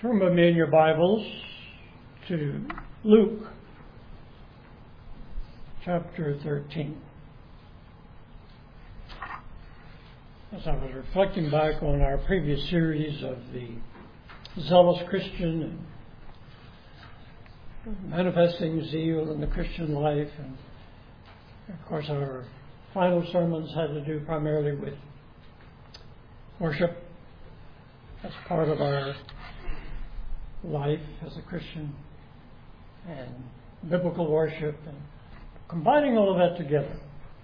Turn with me in your Bibles to Luke chapter 13. As I was reflecting back on our previous series of the zealous Christian and manifesting zeal in the Christian life, and of course our final sermons had to do primarily with worship as part of our life as a Christian, and biblical worship, and combining all of that together.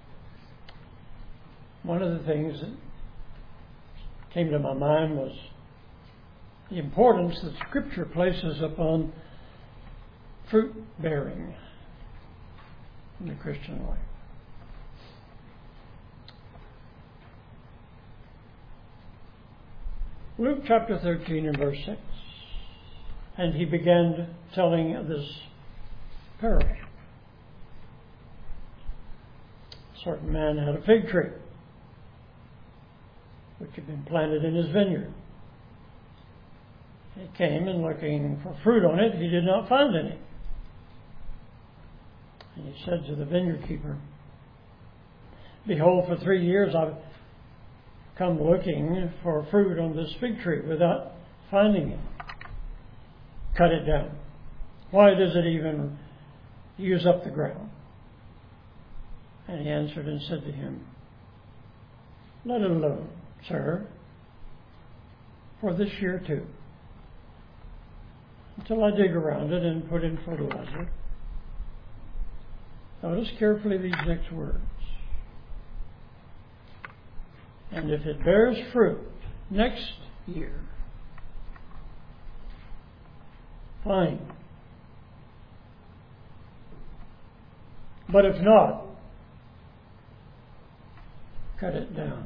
One of the things that came to my mind was the importance that Scripture places upon fruit bearing in the Christian life. Luke chapter 13 and verse 6. And he began telling this parable. A certain man had a fig tree which had been planted in his vineyard. He came and looking for fruit on it, he did not find any. And he said to the vineyard keeper, "Behold, for 3 years I've come looking for fruit on this fig tree without finding it. Cut it down. Why does it even use up the ground?" And he answered and said to him, "Let it alone, sir, for this year too, until I dig around it and put in fertilizer." Notice carefully these next words. "And if it bears fruit next year, fine. But if not, cut it down."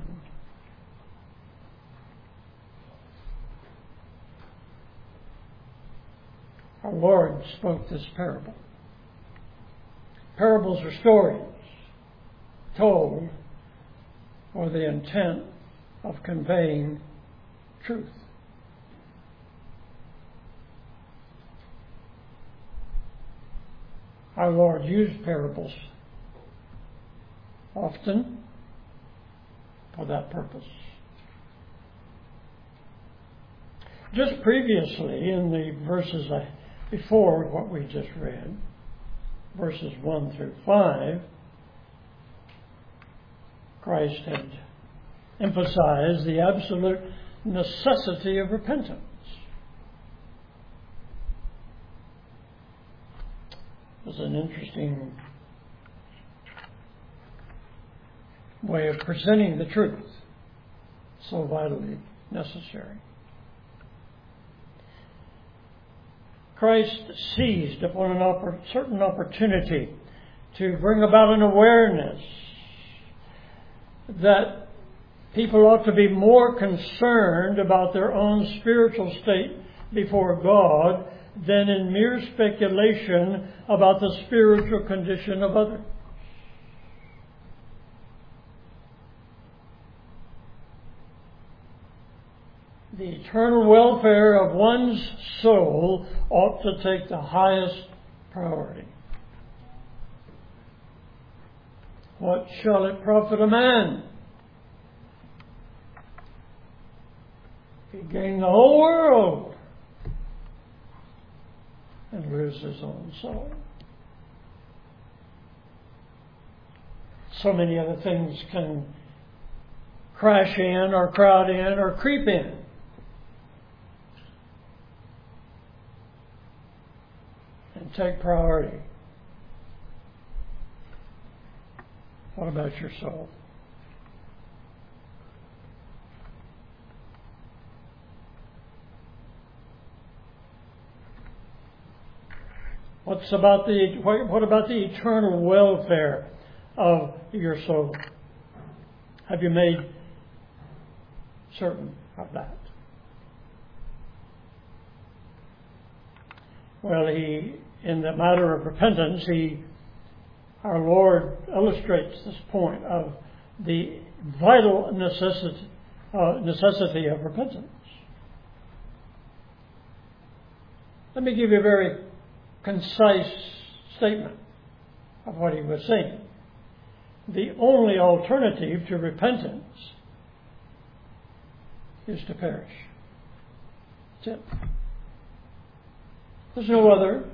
Our Lord spoke this parable. Parables are stories told for the intent of conveying truth. Our Lord used parables often for that purpose. Just previously, in the verses before what we just read, verses 1 through 5, Christ had emphasized the absolute necessity of repentance. It was an interesting way of presenting the truth, so vitally necessary. Christ seized upon a certain opportunity to bring about an awareness that people ought to be more concerned about their own spiritual state before God than in mere speculation about the spiritual condition of others. The eternal welfare of one's soul ought to take the highest priority. What shall it profit a man if he gain the whole world and lose his own soul? So many other things can crash in or crowd in or creep in. And take priority. What about your soul? What about the eternal welfare of your soul? Have you made certain of that? Well, in the matter of repentance, our Lord illustrates this point of the vital necessity of repentance. Let me give you a very concise statement of what he was saying. The only alternative to repentance is to perish. That's it. There's no other.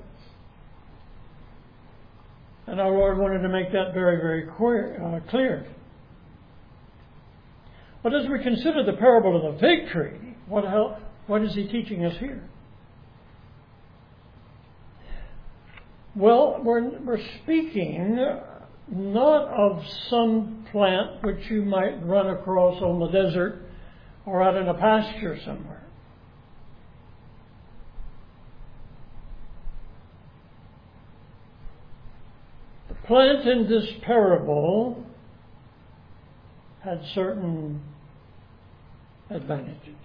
And our Lord wanted to make that very, very clear. But as we consider the parable of the fig tree, what is he teaching us here? Well, we're speaking not of some plant which you might run across on the desert or out in a pasture somewhere. The plant in this parable had certain advantages.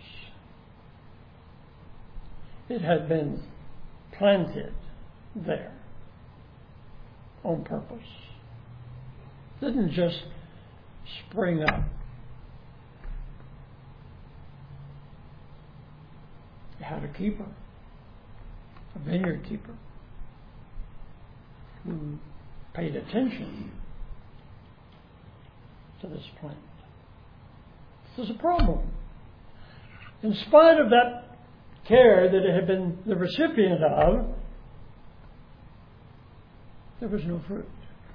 It had been planted there on purpose. It didn't just spring up. It had a keeper, a vineyard keeper, who paid attention to this plant. There's a problem. In spite of that care that it had been the recipient of, there was no fruit.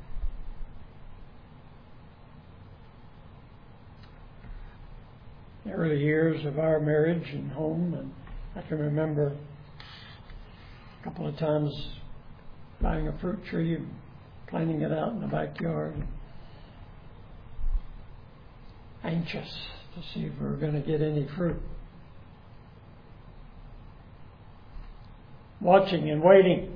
In the early years of our marriage and home, and I can remember a couple of times buying a fruit tree and planting it out in the backyard, anxious to see if we were going to get any fruit. Watching and waiting.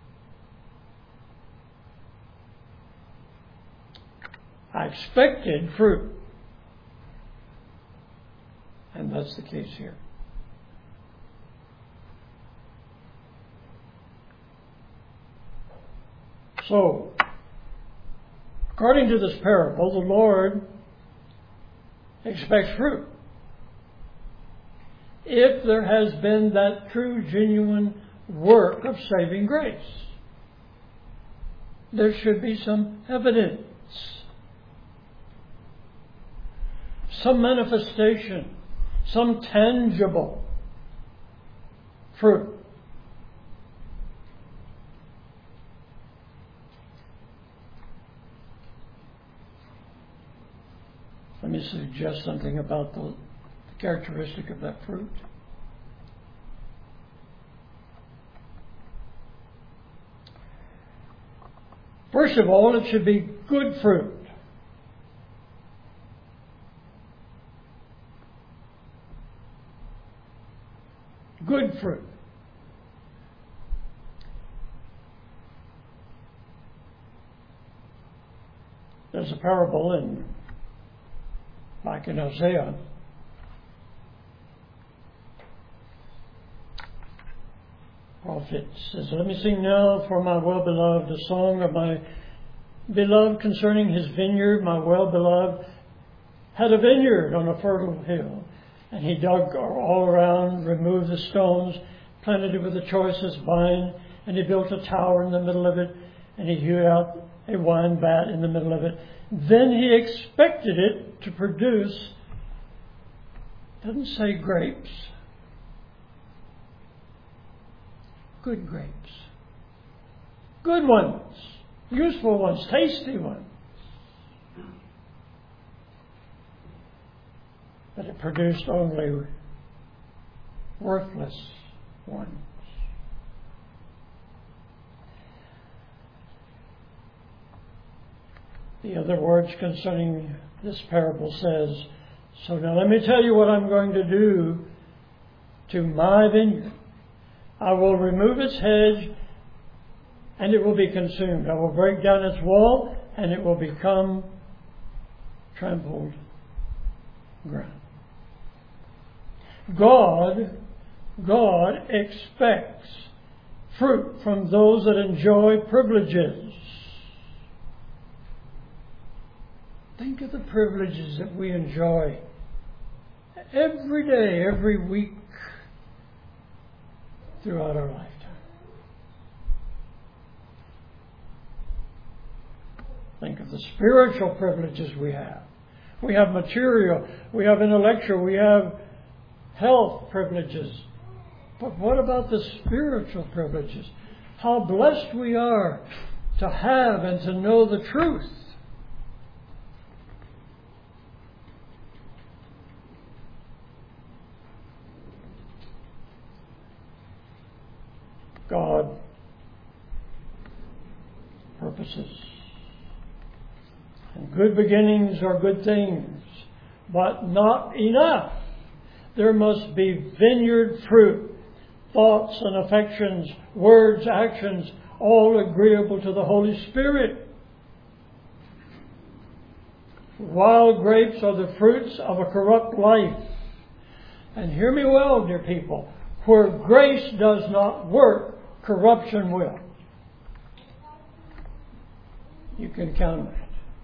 I expected fruit. And that's the case here. So, according to this parable, the Lord expects fruit. If there has been that true, genuine work of saving grace, there should be some evidence, some manifestation, some tangible fruit. Let me suggest something about the characteristic of that fruit. First of all, it should be good fruit. Good fruit. There's a parable back in Hosea. Prophet says, "Let me sing now for my well-beloved a song of my beloved concerning his vineyard. My well-beloved had a vineyard on a fertile hill, and he dug all around, removed the stones, planted it with the choicest vine, and he built a tower in the middle of it, and he hewed out a wine vat in the middle of it. Then he expected it to produce," doesn't say grapes, good grapes. Good ones, useful ones, tasty ones. But it produced only worthless ones. The other words concerning this parable says, "So now let me tell you what I'm going to do to my vineyard. I will remove its hedge, and it will be consumed. I will break down its wall, and it will become trampled ground." God expects fruit from those that enjoy privileges. Think of the privileges that we enjoy every day, every week, throughout our lifetime. of the spiritual privileges we have. We have material, we have intellectual, we have health privileges. But what about the spiritual privileges? How blessed we are to have and to know the truth. God purposes. And good beginnings are good things, but not enough. There must be vineyard fruit, thoughts and affections, words, actions, all agreeable to the Holy Spirit. Wild grapes are the fruits of a corrupt life. And hear me well, dear people, where grace does not work, corruption will. You can count on it.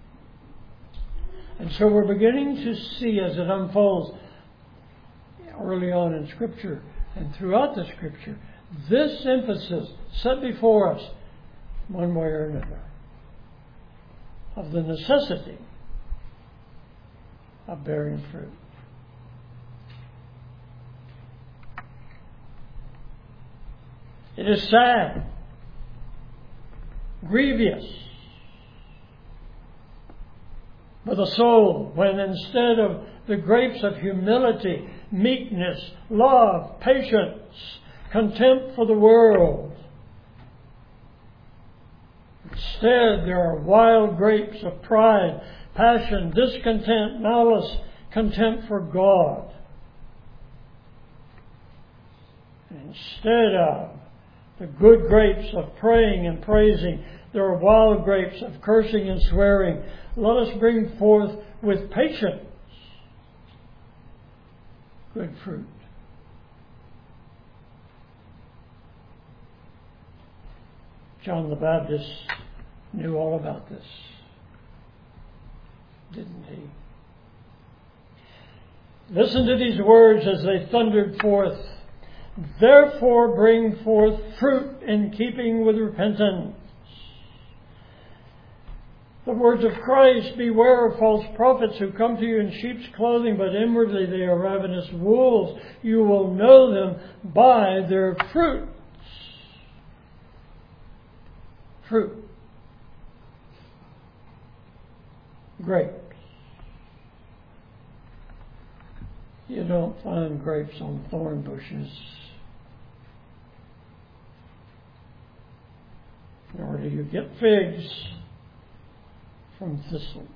And so we're beginning to see as it unfolds early on in Scripture and throughout the Scripture, this emphasis set before us, one way or another, of the necessity of bearing fruit. It is sad, grievous for the soul when instead of the grapes of humility, meekness, love, patience, contempt for the world, instead there are wild grapes of pride, passion, discontent, malice, contempt for God. Instead of the good grapes of praying and praising, there are wild grapes of cursing and swearing. Let us bring forth with patience good fruit. John the Baptist knew all about this, didn't he? Listen to these words as they thundered forth. Therefore bring forth fruit in keeping with repentance. The words of Christ, beware of false prophets who come to you in sheep's clothing, but inwardly they are ravenous wolves. You will know them by their fruits. Fruit. Grapes. You don't find grapes on thorn bushes. Nor do you get figs from thistles.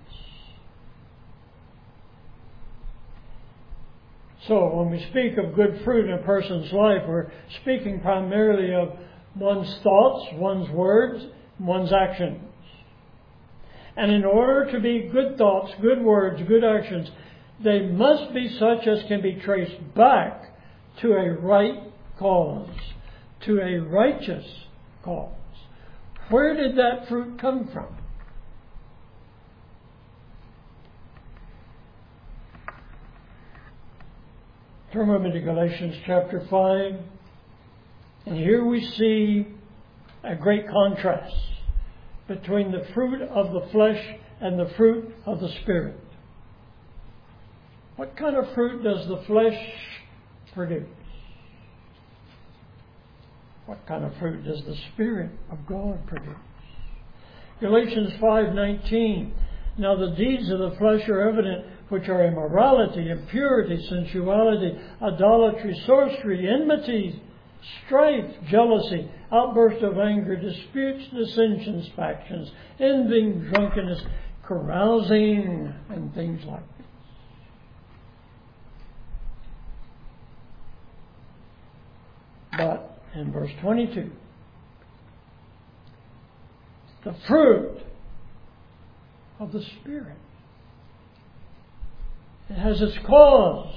So when we speak of good fruit in a person's life, we're speaking primarily of one's thoughts, one's words, one's actions. And in order to be good thoughts, good words, good actions, they must be such as can be traced back to a right cause, to a righteous cause. Where did that fruit come from? Turn with me to Galatians chapter 5. And here we see a great contrast between the fruit of the flesh and the fruit of the Spirit. What kind of fruit does the flesh produce? What kind of fruit does the Spirit of God produce? Galatians 5:19. Now the deeds of the flesh are evident, which are immorality, impurity, sensuality, idolatry, sorcery, enmity, strife, jealousy, outburst of anger, disputes, dissensions, factions, envying, drunkenness, carousing, and things like this. But in verse 22, the fruit of the Spirit, it has its cause.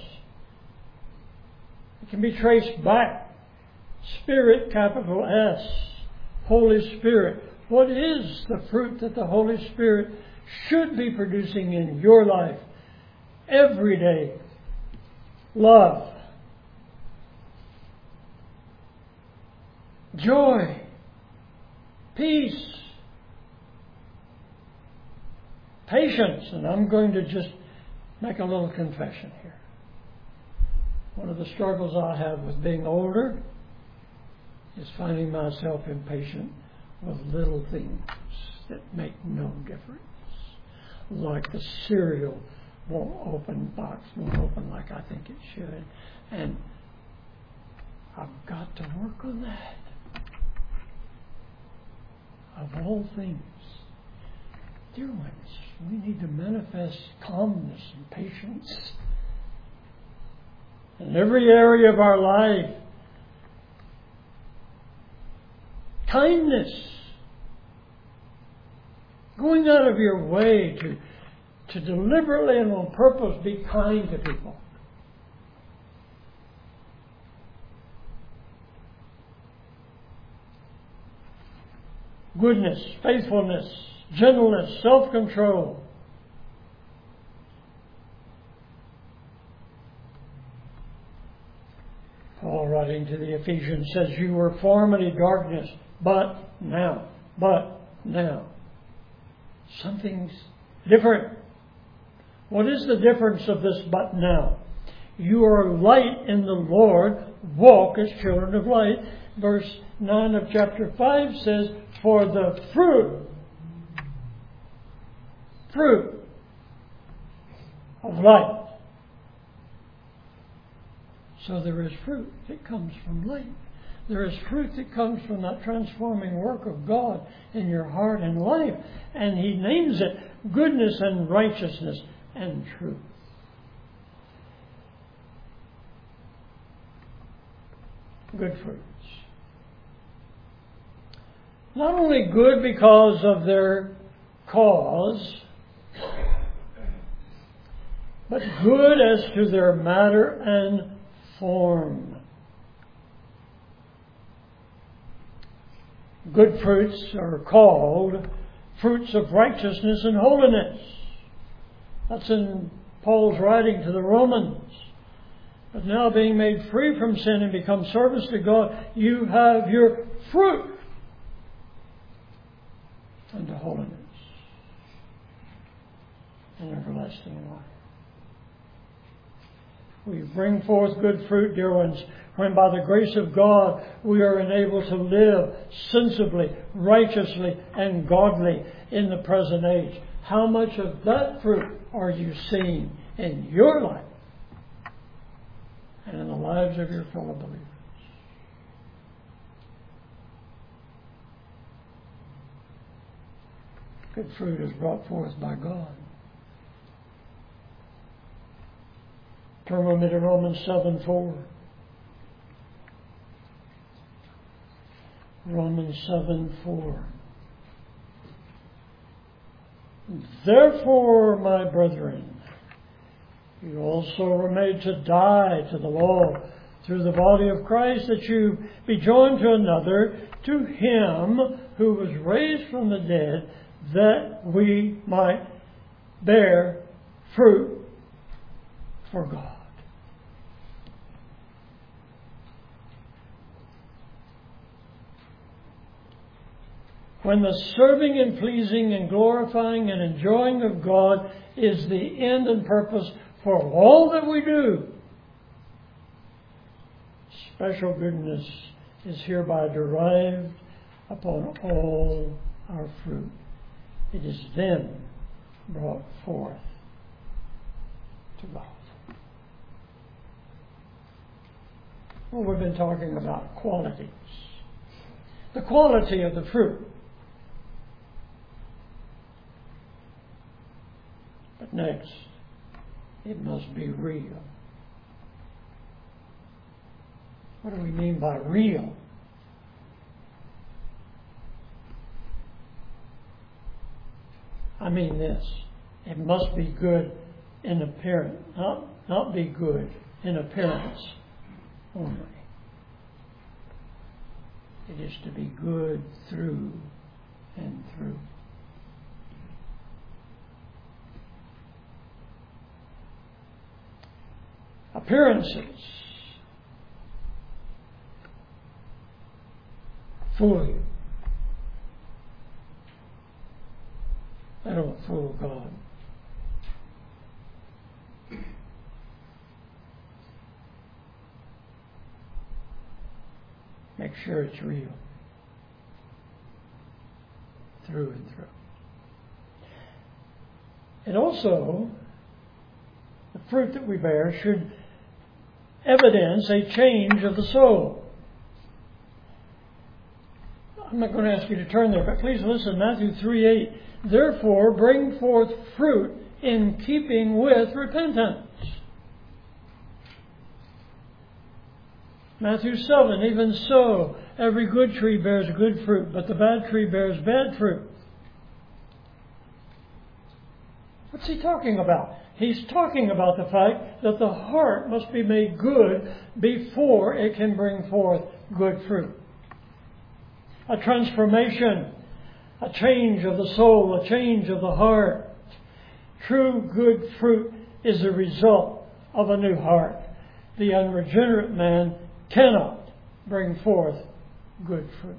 It can be traced back. Spirit, capital S. Holy Spirit. What is the fruit that the Holy Spirit should be producing in your life every day? Love. Joy. Peace. Patience. And I'm going to just make a little confession here. One of the struggles I have with being older is finding myself impatient with little things that make no difference. Like the cereal box won't open like I think it should. And I've got to work on that. Of all things, dear ones, we need to manifest calmness and patience in every area of our life. Kindness. Going out of your way to deliberately and on purpose be kind to people. Goodness, faithfulness, gentleness, self-control. Paul, writing to the Ephesians, says, you were formerly darkness, but now, something's different. What is the difference of this but now? You are light in the Lord, walk as children of light. Verse 9 of chapter 5 says, for the fruit of light. So there is fruit that comes from light. There is fruit that comes from that transforming work of God in your heart and life. And He names it goodness and righteousness and truth. Good fruits. Not only good because of their cause, but good as to their matter and form. Good fruits are called fruits of righteousness and holiness. That's in Paul's writing to the Romans. But now being made free from sin and become servants to God, you have your fruit unto holiness and everlasting life. We bring forth good fruit, dear ones, when by the grace of God we are enabled to live sensibly, righteously, and godly in the present age. How much of that fruit are you seeing in your life and in the lives of your fellow believers? Good fruit is brought forth by God. Turn with me to Romans 7:4. Romans 7:4. Therefore, my brethren, you also were made to die to the law through the body of Christ, that you be joined to another, to Him who was raised from the dead, that we might bear fruit for God. When the serving and pleasing and glorifying and enjoying of God is the end and purpose for all that we do, special goodness is hereby derived upon all our fruit. It is then brought forth to God. Well, we've been talking about qualities. The quality of the fruit. But next, it must be real. What do we mean by real? I mean this. It must be good in appearance, not be good in appearance only. It is to be good through and through. Appearances fool you. They don't fool God. Make sure it's real. Through and through. And also, the fruit that we bear should evidence a change of the soul. I'm not going to ask you to turn there, but please listen. Matthew 3:8. Therefore, bring forth fruit in keeping with repentance. Matthew 7. Even so, every good tree bears good fruit, but the bad tree bears bad fruit. What's he talking about? He's talking about the fact that the heart must be made good before it can bring forth good fruit. A transformation, a change of the soul, a change of the heart. True good fruit is a result of a new heart. The unregenerate man cannot bring forth good fruit.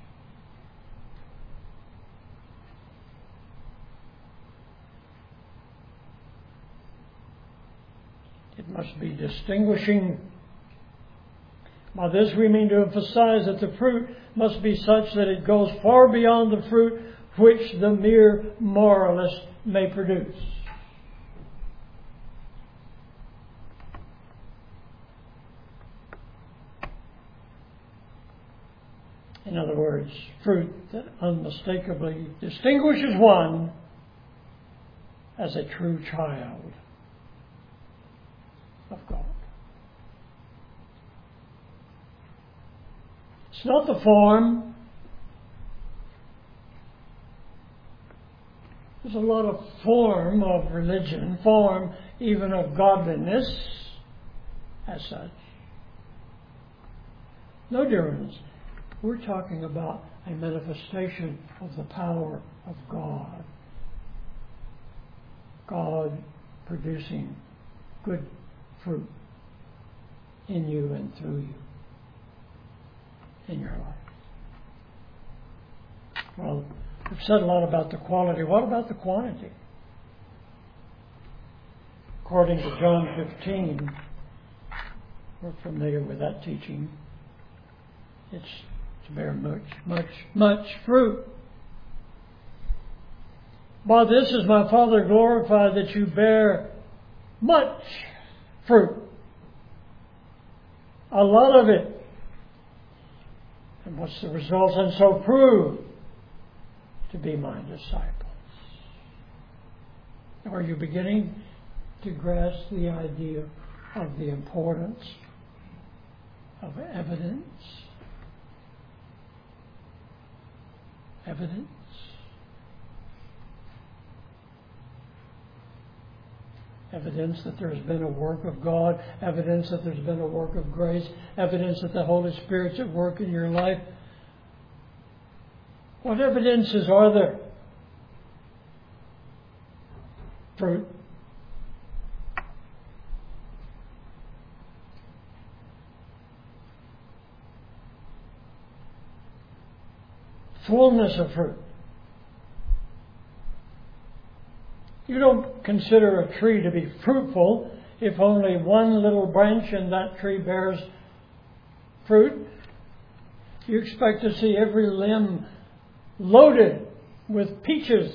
It must be distinguishing. By this we mean to emphasize that the fruit must be such that it goes far beyond the fruit which the mere moralist may produce. In other words, fruit that unmistakably distinguishes one as a true child of God. It's not the form. There's a lot of form of religion, form even of godliness as such. No, dear ones, we're talking about a manifestation of the power of God. God producing good fruit in you and through you in your life. Well, we've said a lot about the quality. What about the quantity? According to John 15, we're familiar with that teaching. It's to bear much fruit. By this is my Father glorified, that you bear much fruit. A lot of it. And what's the result? And so prove to be my disciples. Are you beginning to grasp the idea of the importance of evidence? Evidence. Evidence that there's been a work of God. Evidence that there's been a work of grace. Evidence that the Holy Spirit's at work in your life. What evidences are there? Fruit. Fullness of fruit. You don't consider a tree to be fruitful if only one little branch in that tree bears fruit. You expect to see every limb loaded with peaches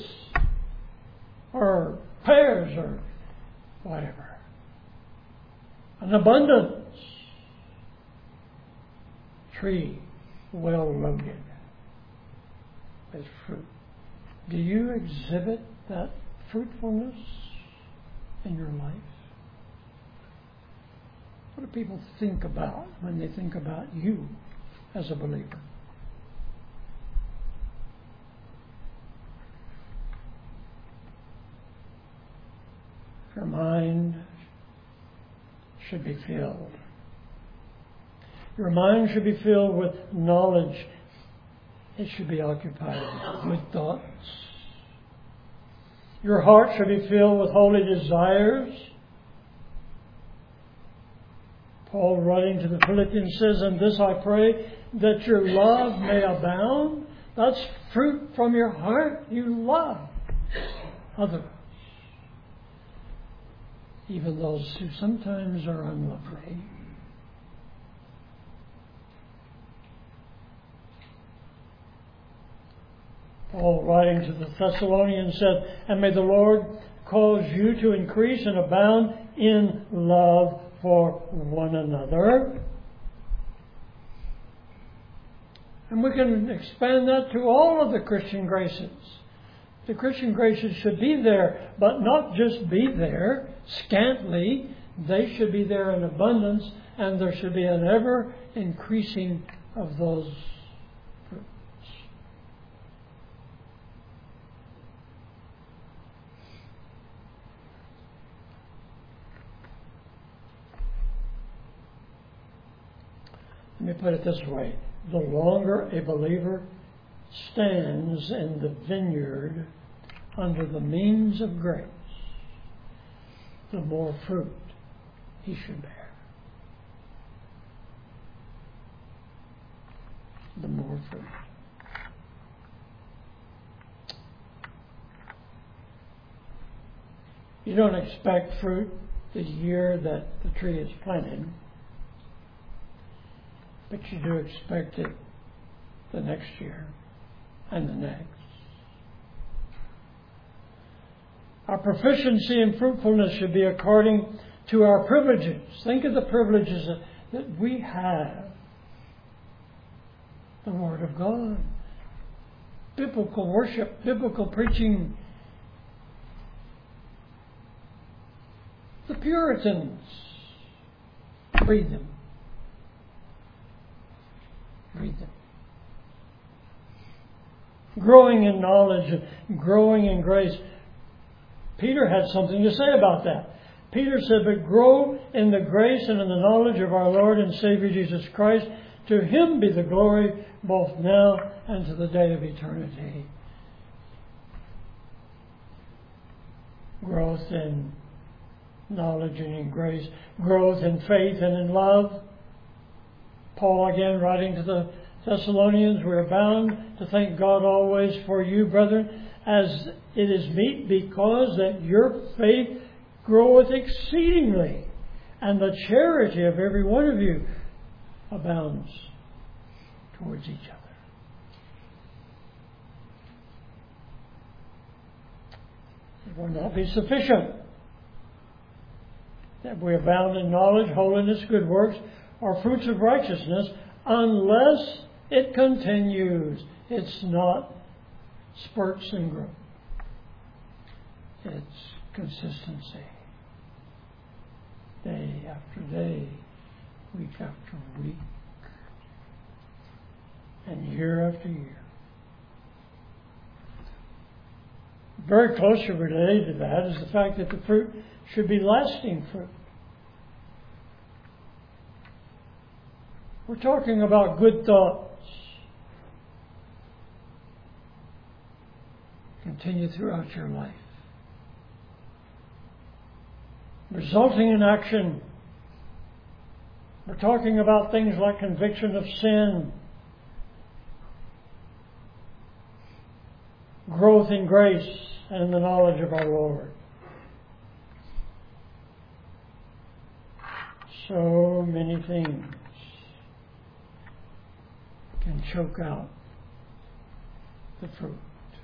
or pears or whatever. An abundance. Tree well loaded with fruit. Do you exhibit that fruitfulness in your life? What do people think about when they think about you as a believer? Your mind should be filled. Your mind should be filled with knowledge. It should be occupied with good thoughts. Your heart should be filled with holy desires. Paul, writing to the Philippians, says, "And this I pray, that your love may abound." That's fruit from your heart. You love. others, even those who sometimes are unlovely. Paul, writing to the Thessalonians, said, "And may the Lord cause you to increase and abound in love for one another." And we can expand that to all of the Christian graces. The Christian graces should be there, but not just be there scantly. They should be there in abundance, and there should be an ever increasing of those fruits. Let me put it this way. The longer a believer stands in the vineyard under the means of grace, the more fruit he should bear. The more fruit. You don't expect fruit the year that the tree is planted, but you do expect it the next year and the next. Our proficiency in fruitfulness should be according to our privileges. Think of the privileges that we have. The Word of God, biblical worship, biblical preaching. The Puritans, read them. Read them. Growing in knowledge, growing in grace. Peter had something to say about that. Peter said, "But grow in the grace and in the knowledge of our Lord and Savior Jesus Christ. To Him be the glory both now and to the day of eternity." Growth in knowledge and in grace. Growth in faith and in love. Paul again writing to the Thessalonians, "We are bound to thank God always for you, brethren, as it is meet, because that your faith groweth exceedingly, and the charity of every one of you abounds towards each other." It will not be sufficient that we abound in knowledge, holiness, good works, or fruits of righteousness, unless it continues. It's not spurts and growth. It's consistency. Day after day, week after week, and year after year. Very closely related to that is the fact that the fruit should be lasting fruit. We're talking about good thoughts. Continue throughout your life. Resulting in action. We're talking about things like conviction of sin, growth in grace and in the knowledge of our Lord. So many things can choke out the fruit.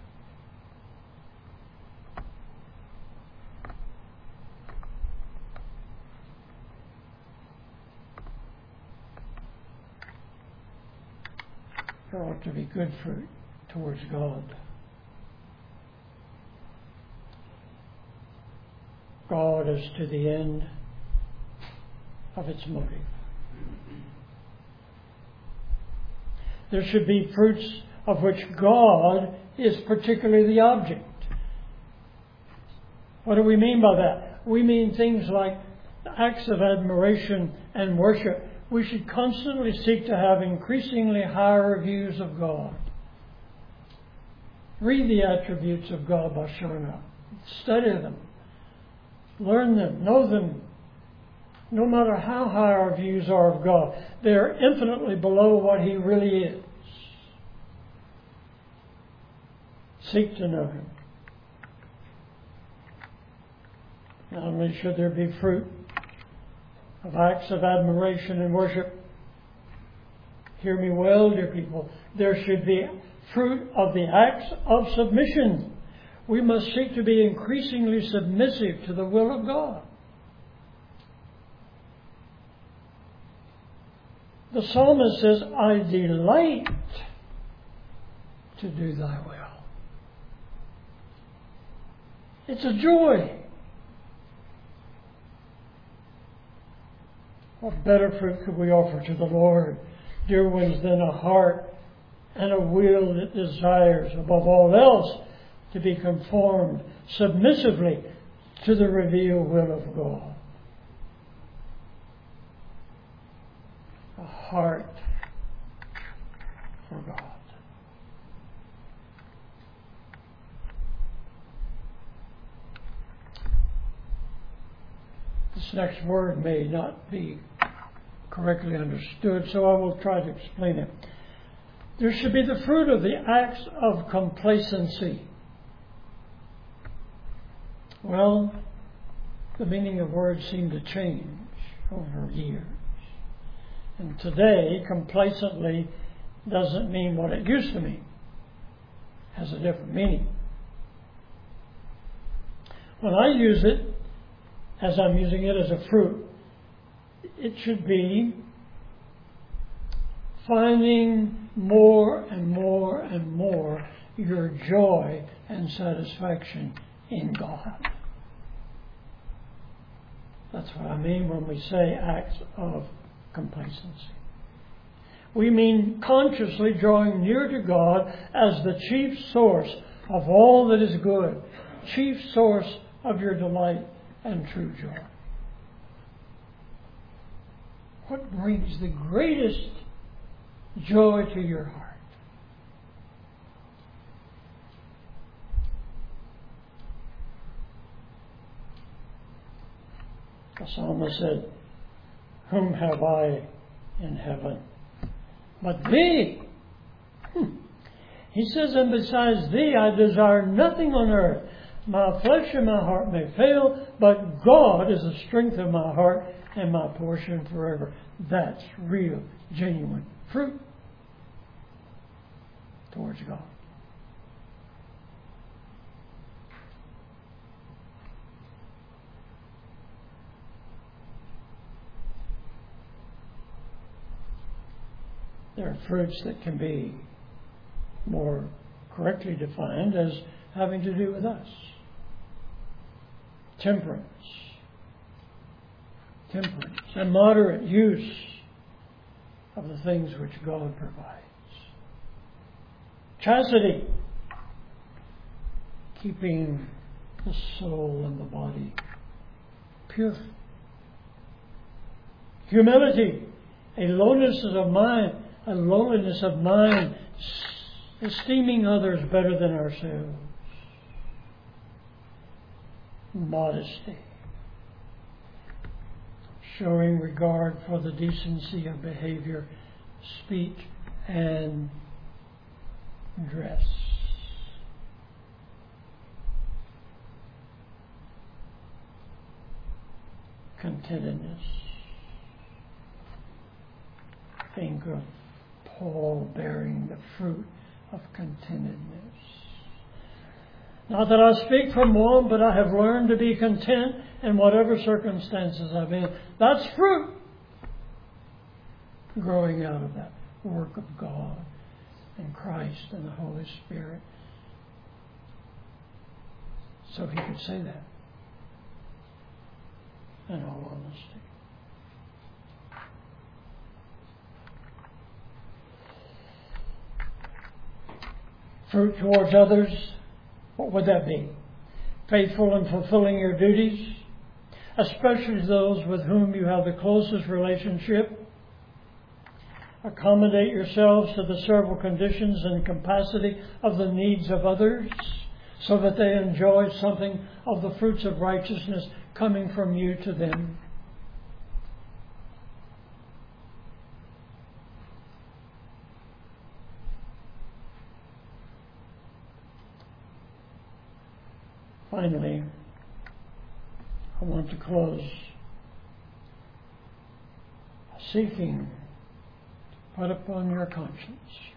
There ought to be good fruit towards God. God is to the end of its motive. There should be fruits of which God is particularly the object. What do we mean by that? We mean things like acts of admiration and worship. We should constantly seek to have increasingly higher views of God. Read the attributes of God by Shona. Study them. Learn them. Know them. No matter how high our views are of God, they are infinitely below what He really is. Seek to know Him. Not only should there be fruit of acts of admiration and worship, hear me well, dear people, there should be fruit of the acts of submission. We must seek to be increasingly submissive to the will of God. The psalmist says, I delight to do thy will. It's a joy. What better fruit could we offer to the Lord, dear ones, than a heart and a will that desires, above all else, to be conformed submissively to the revealed will of God? A heart for God. This next word may not be correctly understood, so I will try to explain it. There should be the fruit of the acts of complacency. Well, the meaning of words seem to change over years. And today, complacently doesn't mean what it used to mean. It has a different meaning. When I use it, as I'm using it as a fruit, it should be finding more and more and more your joy and satisfaction in God. That's what I mean when we say acts of complacency. We mean consciously drawing near to God as the chief source of all that is good, chief source of your delight and true joy. What brings the greatest joy to your heart? The psalmist said, whom have I in heaven but thee? He says, and besides thee I desire nothing on earth. My flesh and my heart may fail, but God is the strength of my heart and my portion forever. That's real, genuine fruit towards God. There are fruits that can be more correctly defined as having to do with us. Temperance, and moderate use of the things which God provides. Chastity, keeping the soul and the body pure. Humility, a lowliness of mind, esteeming others better than ourselves. Modesty, showing regard for the decency of behavior, speech, and dress. Contentedness. Think of Paul bearing the fruit of contentedness. Not that I speak from one, but I have learned to be content in whatever circumstances I'm in. That's fruit growing out of that work of God and Christ and the Holy Spirit. So he could say that in all honesty. Fruit towards others. What would that be? Faithful in fulfilling your duties, especially those with whom you have the closest relationship. Accommodate yourselves to the several conditions and capacity of the needs of others, so that they enjoy something of the fruits of righteousness coming from you to them. Finally, I want to close seeking to put upon your conscience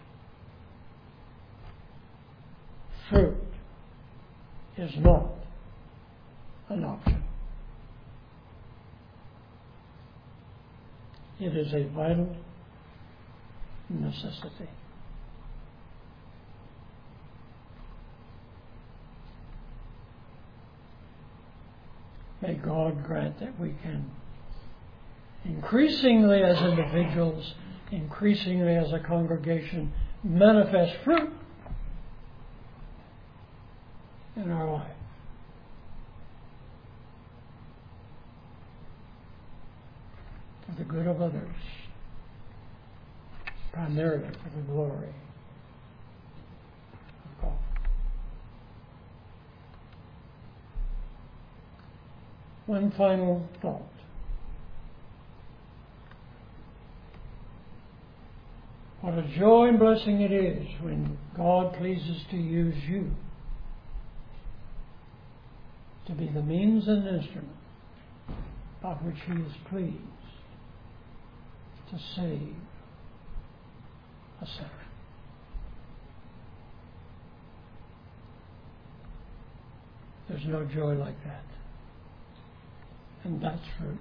fruit is not an option. It is a vital necessity. May God grant that we can increasingly as individuals, increasingly as a congregation, manifest fruit in our life. For the good of others, primarily for the glory of God. One final thought. What a joy and blessing it is when God pleases to use you to be the means and instrument by which He is pleased to save a sinner. There's no joy like that. And that's fruit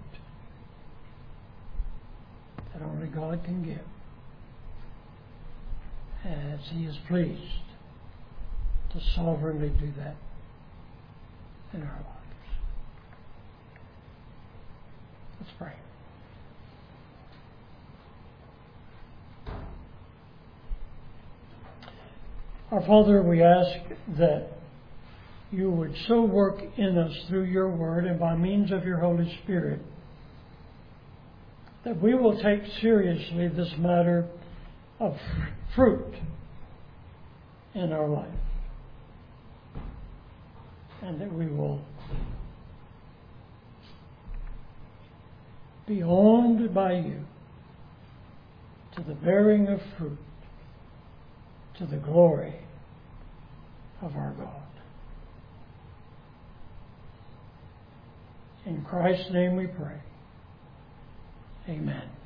that only God can give as He is pleased to sovereignly do that in our lives. Let's pray. Our Father, we ask that You would so work in us through Your Word and by means of Your Holy Spirit that we will take seriously this matter of fruit in our life, and that we will be owned by You to the bearing of fruit to the glory of our God. In Christ's name we pray. Amen.